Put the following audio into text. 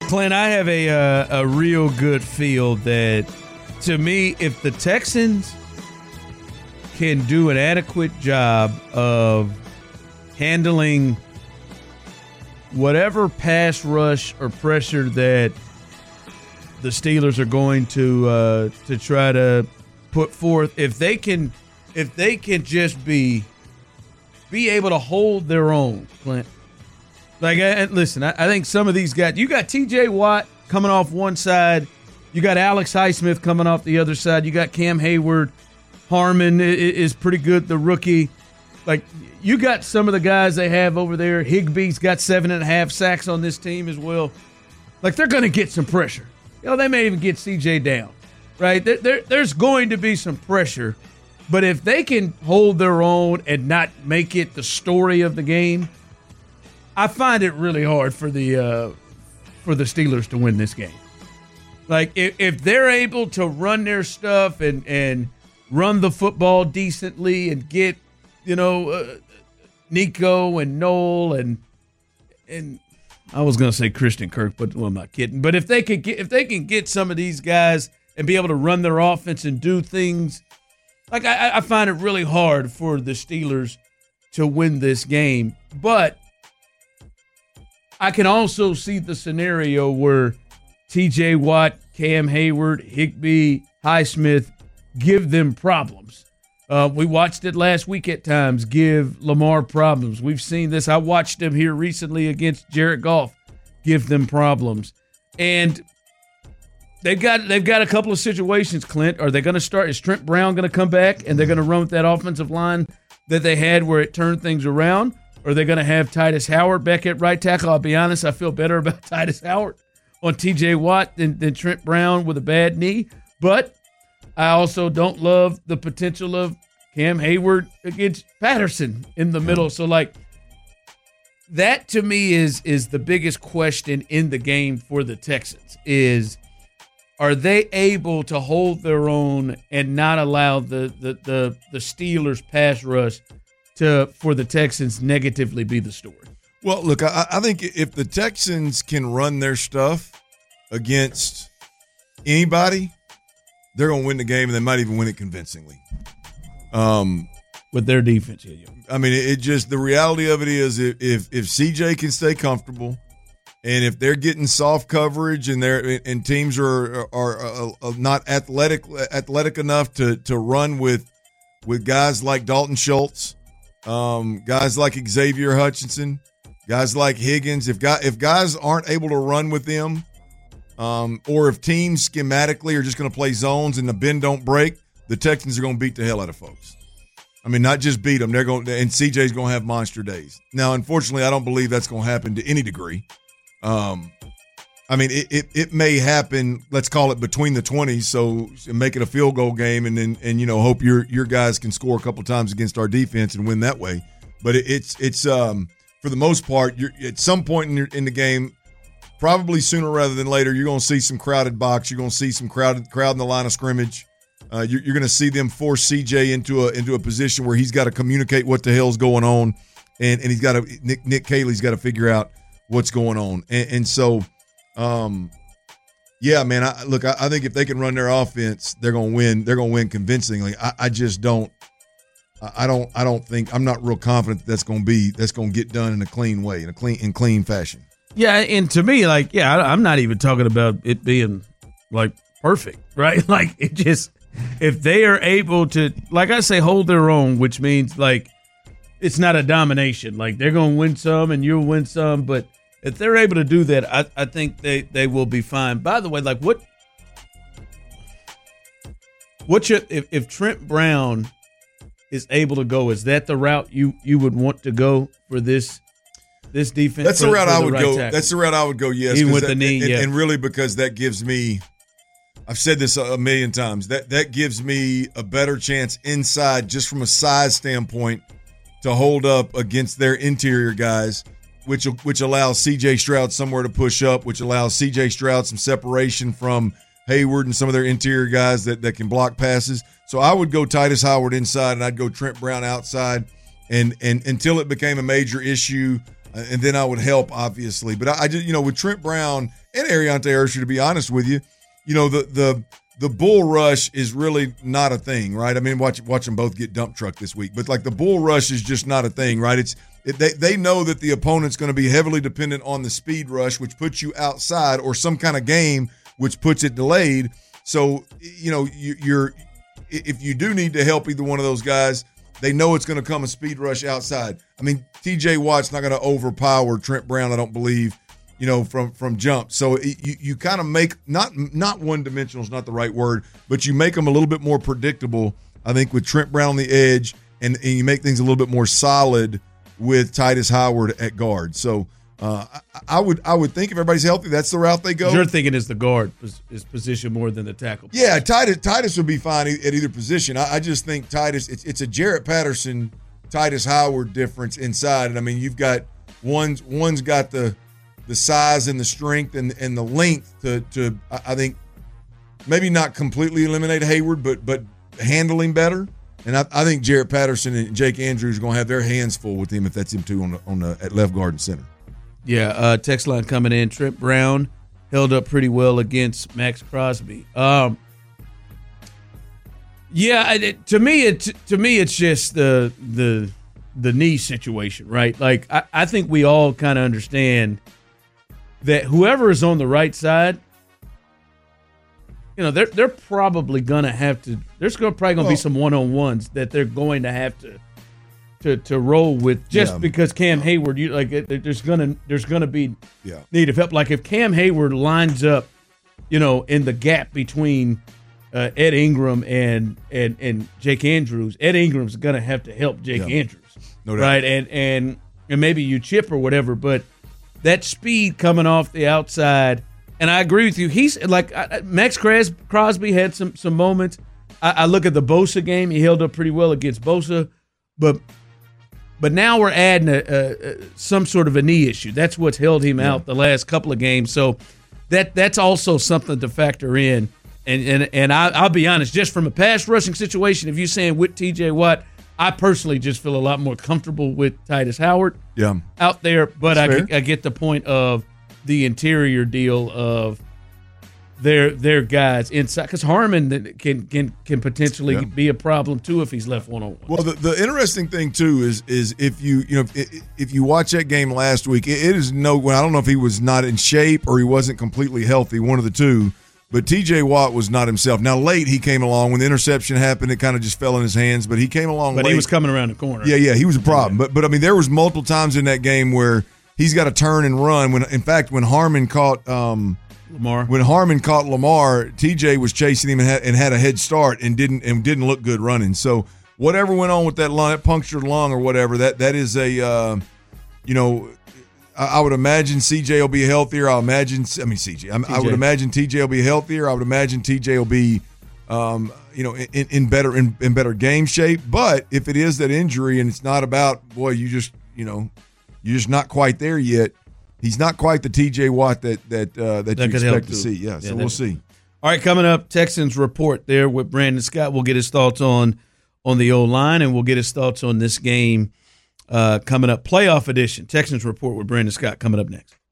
Clint, I have a real good feel that, to me, if the Texans can do an adequate job of handling whatever pass rush or pressure that the Steelers are going to try to put forth, if they can just be able to hold their own, Clint. Like, listen, I think some of these guys, you got T.J. Watt coming off one side, you got Alex Highsmith coming off the other side, you got Cam Hayward, Harmon is pretty good, the rookie. Like, you got some of the guys they have over there. Higbee's got 7.5 sacks on this team as well. Like, they're going to get some pressure. You know, they may even get C.J. down, right? There's going to be some pressure. But if they can hold their own and not make it the story of the game, I find it really hard for the Steelers to win this game. Like, if they're able to run their stuff and run the football decently and get, Nico and Noel and I was going to say Christian Kirk, but I'm not kidding. But if they can get some of these guys and be able to run their offense and do things, like I find it really hard for the Steelers to win this game. But I can also see the scenario where T.J. Watt, Cam Hayward, Higbee, Highsmith give them problems. We watched it last week at times give Lamar problems. We've seen this. I watched him here recently against Jared Goff give them problems. And they've got a couple of situations, Clint. Are they going to start? Is Trent Brown going to come back and they're going to run with that offensive line that they had where it turned things around? Or are they going to have Titus Howard back at right tackle? I'll be honest, I feel better about Titus Howard on T.J. Watt than Trent Brown with a bad knee. But I also don't love the potential of Cam Hayward against Patterson in the middle. So, like, that to me is the biggest question in the game for the Texans is, are they able to hold their own and not allow the Steelers pass rush for the Texans negatively be the story? Well, look, I think if the Texans can run their stuff against anybody, they're going to win the game, and they might even win it convincingly. With their defense, yeah. I mean, it just, the reality of it is if CJ can stay comfortable, and if they're getting soft coverage and teams are not athletic enough to run with guys like Dalton Schultz, guys like Xavier Hutchinson, guys like Higgins, if guys aren't able to run with them, or if teams schematically are just going to play zones and the bend don't break, the Texans are going to beat the hell out of folks. I mean, not just beat them, they're going, and CJ's going to have monster days. Now, unfortunately, I don't believe that's going to happen to any degree. I mean, it may happen. Let's call it between the 20s, so make it a field goal game, and then hope your guys can score a couple times against our defense and win that way. But it's for the most part, you're at some point in the game, probably sooner rather than later, you're going to see some crowded box. You're going to see some crowd in the line of scrimmage. You're going to see them force CJ into a position where he's got to communicate what the hell's going on, and he's got to Nick Caley's got to figure out what's going on, and so, yeah, man. I think if they can run their offense, they're going to win. They're going to win convincingly. I just don't. I don't think. I'm not real confident that's going to get done in a clean way, in clean fashion. Yeah, and to me, like, yeah, I'm not even talking about it being like perfect, right? Like, it just, if they are able to, like I say, hold their own, which means like it's not a domination. Like, they're going to win some and you'll win some, but if they're able to do that, I think they will be fine. By the way, like, if Trent Brown is able to go, is that the route you would want to go for this defense? That's the route I would go. That's the route I would go. Yes, even with the knee, and really because that gives me. I've said this a million times. That gives me a better chance inside, just from a size standpoint, to hold up against their interior guys, which allows C.J. Stroud somewhere to push up, which allows C.J. Stroud some separation from Hayward and some of their interior guys that can block passes. So I would go Titus Howard inside, and I'd go Trent Brown outside. And until it became a major issue, and then I would help, obviously. But I just, with Trent Brown and Ariante Ursher, to be honest with you, the bull rush is really not a thing, right? I mean, watch them both get dump trucked this week, but like the bull rush is just not a thing, right? They know that the opponent's going to be heavily dependent on the speed rush, which puts you outside, or some kind of game which puts it delayed. So if you do need to help either one of those guys, they know it's going to come a speed rush outside. I mean, TJ Watt's not going to overpower Trent Brown, I don't believe, from jump. So you kind of make not one-dimensional is not the right word, but you make them a little bit more predictable, I think, with Trent Brown on the edge, and you make things a little bit more solid with Titus Howard at guard. So I would think if everybody's healthy, that's the route they go. You're thinking is the guard is position more than the tackle position. Yeah, Titus would be fine at either position. I just think Titus, it's a Jarrett Patterson, Titus Howard difference inside. And I mean, you've got one's got the size and the strength and the length to I think maybe not completely eliminate Hayward, but handle him better. And I think Jarrett Patterson and Jake Andrews are going to have their hands full with him if that's him too at left guard and center. Yeah, text line coming in. Trent Brown held up pretty well against Max Crosby. To me it's just the knee situation, right? Like I think we all kind of understand that whoever is on the right side, they're probably gonna have to. There's probably gonna be some one-on-ones that they're going to have to roll with, just because Cam Hayward, there's gonna be need of help. Like if Cam Hayward lines up, in the gap between Ed Ingram and Jake Andrews, Ed Ingram's gonna have to help Jake Andrews, no doubt. Right? And maybe you chip or whatever, but that speed coming off the outside. And I agree with you. He's like Max Crosby had some moments. I look at the Bosa game; he held up pretty well against Bosa, but now we're adding some sort of a knee issue. That's what's held him out the last couple of games. So that's also something to factor in. And I'll be honest, just from a pass rushing situation, if you're saying with TJ Watt, I personally just feel a lot more comfortable with Titus Howard out there. But I get the point of the interior deal of their guys inside, because Harmon can potentially be a problem too if he's left one-on-one. Well, the interesting thing too is if you watch that game last week, it is I don't know if he was not in shape or he wasn't completely healthy, one of the two. But TJ Watt was not himself. Now, late he came along. When the interception happened, it kind of just fell in his hands. But he came along late. But he was coming around the corner. Yeah, he was a problem. But I mean, there was multiple times in that game where he's got to turn and run. When Harmon caught Lamar, TJ was chasing him and had a head start and didn't look good running. So whatever went on with that lung, that punctured lung or whatever, that is a I would imagine CJ will be healthier. I would imagine TJ will be healthier. I would imagine TJ will be, in better game shape. But if it is that injury and it's not about, you're just not quite there yet. He's not quite the TJ Watt that you expect to see. Yeah, so we'll see. All right, coming up, Texans Report there with Brandon Scott. We'll get his thoughts on the O-line, and we'll get his thoughts on this game coming up. Playoff edition, Texans Report with Brandon Scott coming up next.